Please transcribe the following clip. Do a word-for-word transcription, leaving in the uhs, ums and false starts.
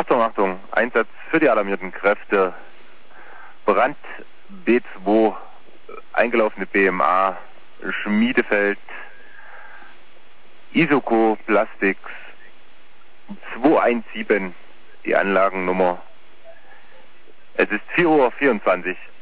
Achtung, Achtung, Einsatz für die alarmierten Kräfte. Brand B zwei, eingelaufene B M A, Schmiedefeld, Isoko Plastics, zweihundertsiebzehn, die Anlagennummer. Es ist vier Uhr vierundzwanzig.